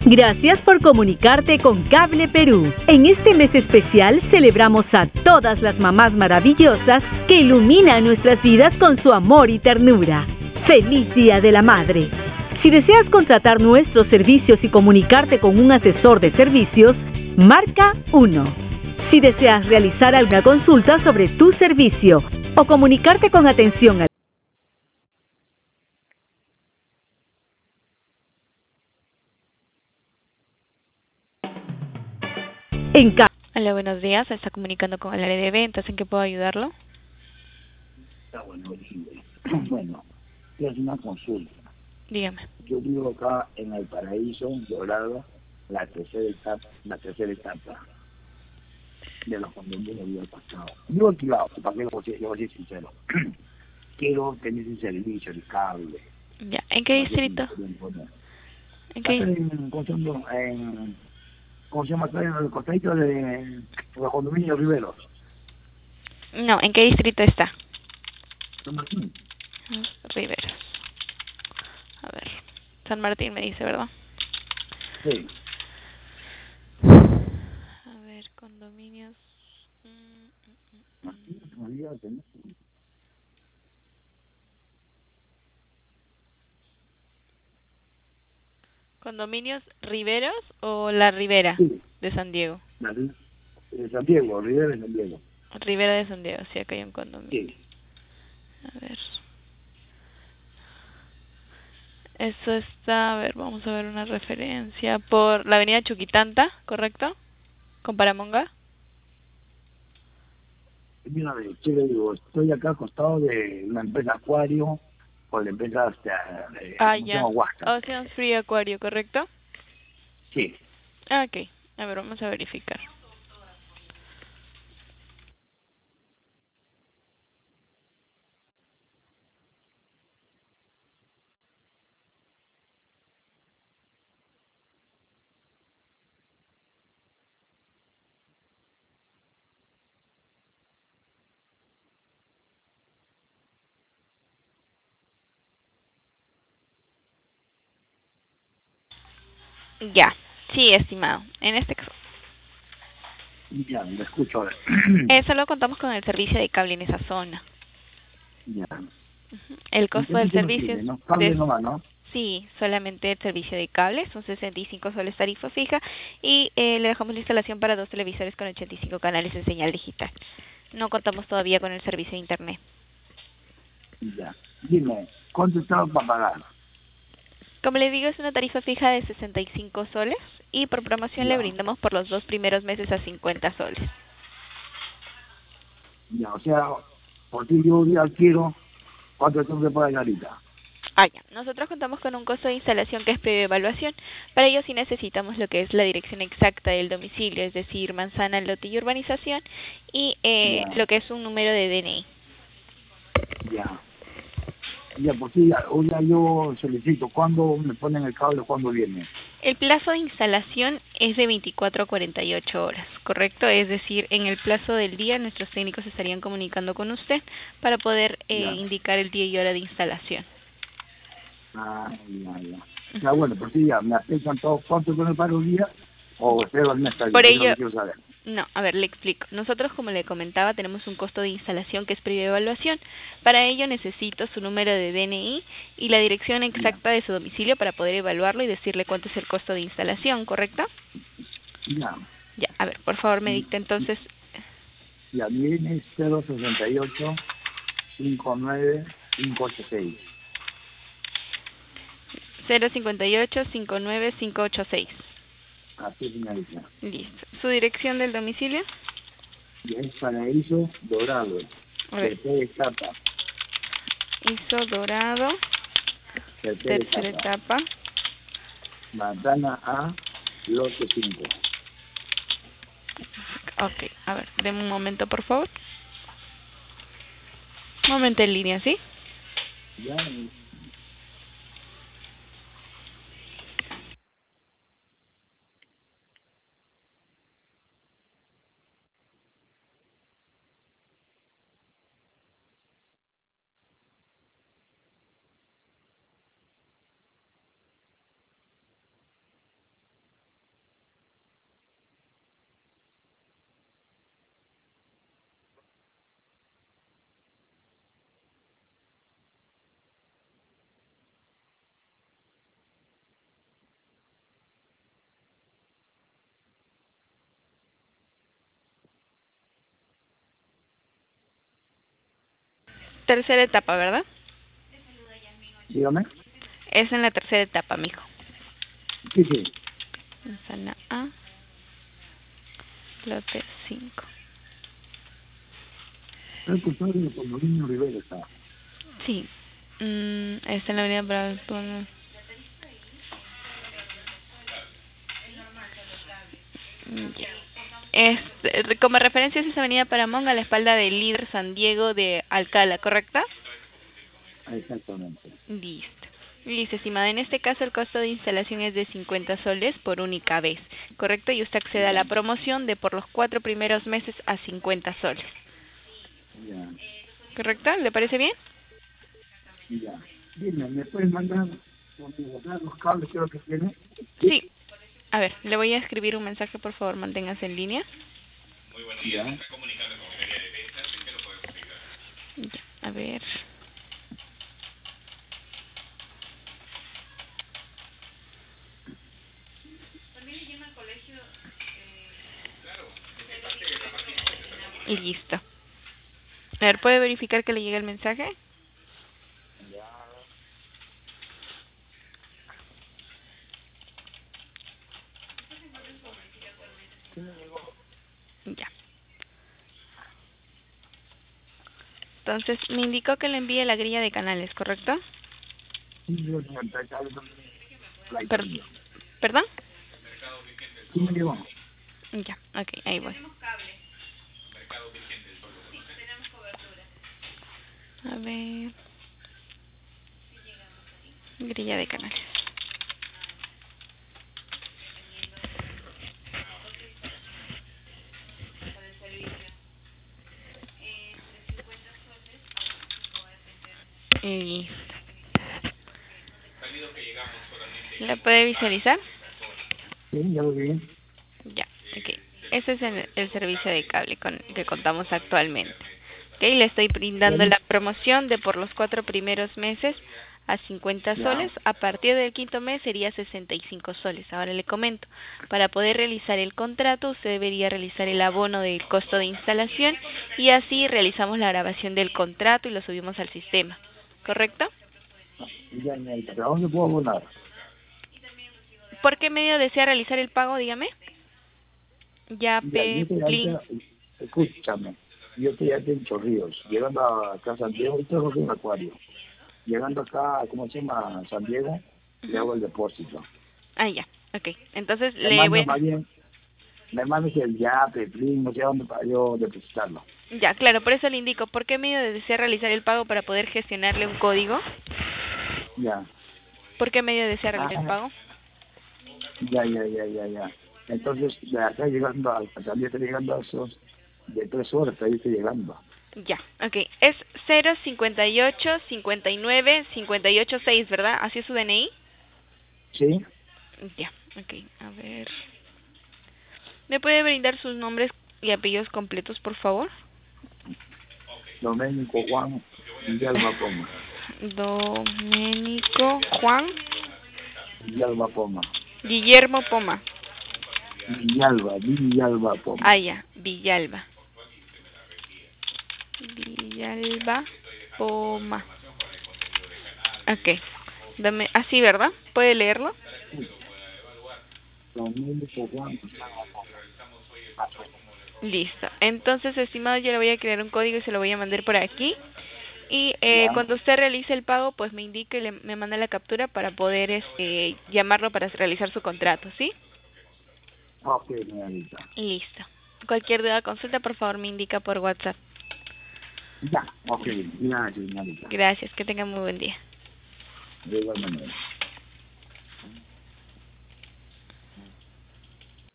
Gracias por comunicarte con Cable Perú. En este mes especial celebramos a todas las mamás maravillosas que iluminan nuestras vidas con su amor y ternura. ¡Feliz Día de la Madre! Si deseas contratar nuestros servicios y comunicarte con un asesor de servicios, marca 1. Si deseas realizar alguna consulta sobre tu servicio o comunicarte con atención al Hola, buenos días. Se está comunicando con el área de ventas. ¿En qué puedo ayudarlo? Bueno, es una consulta. Dígame. Yo vivo acá en el Paraíso, Dorado, la tercera etapa de los condominios del pasado. Yo alquilado, para que yo voy a ser sincero. Quiero tener ese servicio, el cable. Ya. ¿En qué distrito? ¿En qué? ¿Cómo se llama acá? En el costadito de los condominios Riveros. No, ¿en qué distrito está? San Martín. Riveros. A ver. San Martín me dice, ¿verdad? Sí. A ver, condominios. ¿Condominios Riveros o La Ribera de San Diego? De San Diego, Rivera de San Diego. Ribera de San Diego, sí, acá hay un condominio. Sí. A ver. Eso está, a ver, vamos a ver una referencia por la avenida Chuquitanta, ¿correcto? ¿Con Paramonga? Mira, ¿qué le digo? Estoy acá acostado de una empresa Acuario o la empresa Ya. Ocean Free Acuario, ¿correcto? Sí. Ok. A ver, vamos a verificar. Ya. Sí, estimado. En este caso. Ya, me escucho ahora. Solo contamos con el servicio de cable en esa zona. Ya. El costo del servicio ¿no? Cable nomás, ¿no? Sí, solamente el servicio de cable, son 65 soles tarifa fija y le dejamos la instalación para 2 televisores con 85 canales en señal digital. No contamos todavía con el servicio de internet. Ya. Dime, ¿cuánto estaba para pagar? Como le digo, es una tarifa fija de 65 soles y por promoción le brindamos por los 2 primeros meses a 50 soles. Ya, o sea, porque yo ya quiero, ¿cuánto tengo que pagar ahorita? Ya. Nosotros contamos con un costo de instalación que es previa evaluación. Para ello sí necesitamos lo que es la dirección exacta del domicilio, es decir, manzana, lote y urbanización, y lo que es un número de DNI. Ya. Ya, pues sí, ya yo solicito. ¿Cuándo me ponen el cable? ¿Cuándo viene? El plazo de instalación es de 24 a 48 horas, ¿correcto? Es decir, en el plazo del día nuestros técnicos estarían comunicando con usted para poder indicar el día y hora de instalación. Ya, bueno, pues sí, ya, me aplican todos. ¿Cuánto me pago el día? O espero el mes que Por ello, no quiero saber. No, a ver, le explico. Nosotros, como le comentaba, tenemos un costo de instalación que es previa evaluación. Para ello necesito su número de DNI y la dirección exacta de su domicilio para poder evaluarlo y decirle cuánto es el costo de instalación, ¿correcto? Ya. Ya, a ver, por favor me dicta entonces. Ya, viene 068 59 586. 058 59 586. Así es, señorita. Listo. ¿Su dirección del domicilio? Ya es Paraíso Dorado. Tercera etapa. Iso Dorado. Tercera etapa. Manzana A, lote 5. Ok, a ver, deme un momento, por favor. Un momento en línea, ¿sí? Ya. tercera etapa, ¿verdad? Dígame. Es en la tercera etapa, mijo. Sí, sí. Manzana A, lote 5. El culpable de Pomodino Rivera está. Sí. Está en la avenida para... Como referencia es esa avenida Paramount a la espalda del líder San Diego de Alcalá, ¿correcta? Exactamente. Listo. Listo, estimada. En este caso el costo de instalación es de 50 soles por única vez, ¿correcto? Y usted accede a la promoción de por los 4 primeros meses a 50 soles. Ya. ¿Correcto? ¿Le parece bien? Ya. Dime, ¿me puedes mandar los cables que lo que tiene? Sí. A ver, le voy a escribir un mensaje, por favor, manténgase en línea. Muy buenos días. Ya. A ver. Y listo. A ver, ¿puede verificar que le llega el mensaje? Ya. Entonces, me indicó que le envíe la grilla de canales, ¿correcto? ¿Perdón? Sí, me llegó. Ya, ok, ahí voy. A ver. Grilla de canales. Y ¿la puede visualizar? Sí, ya lo vi. Ya, ok. Ese es el servicio de cable con el que contamos actualmente. Ok, le estoy brindando la promoción de por los 4 primeros meses a 50 soles. A partir del quinto mes sería 65 soles. Ahora le comento, para poder realizar el contrato usted debería realizar el abono del costo de instalación y así realizamos la grabación del contrato y lo subimos al sistema. ¿Correcto? Ya, ¿pero a dónde puedo abonar? ¿Por qué medio desea realizar el pago? Dígame. Mira, yo estoy Plin. acá, escúchame, yo estoy aquí en Chorrillos, llegando acá a San Diego, esto es un acuario. Llegando acá, ¿cómo se llama? San Diego, le hago el depósito. Ah, ya, ok. Entonces Me le voy manda a... más bien, me mandas el YAPE, Plin, no sé dónde para yo depositarlo. Ya, claro, por eso le indico, ¿por qué medio desea realizar el pago para poder gestionarle un código? Ya. ¿Por qué medio desea realizar el pago? Ya. Entonces, de acá llegando, también estoy llegando a esos, de 3 horas, ahí estoy llegando. Ya, ok. Es 058-59-58-6, ¿verdad? ¿Así es su DNI? ¿Sí? Ya, ok. A ver. ¿Me puede brindar sus nombres y apellidos completos, por favor? Doménico Juan Villalba Poma. Doménico Juan Villalba Poma. Guillermo Poma. Villalba Poma. Ah, ya, Villalba. Villalba Poma. Ok. Dame, así, ¿verdad? ¿Puede leerlo? Doménico Juan. Listo. Entonces, estimado, yo le voy a crear un código y se lo voy a mandar por aquí. Y cuando usted realice el pago, pues me indique y me manda la captura para poder llamarlo para realizar su contrato, ¿sí? Ok, señorita. Listo. Cualquier duda, consulta, por favor, me indica por WhatsApp. Ya, ok, gracias, señorita. Gracias, que tenga muy buen día. De igual manera.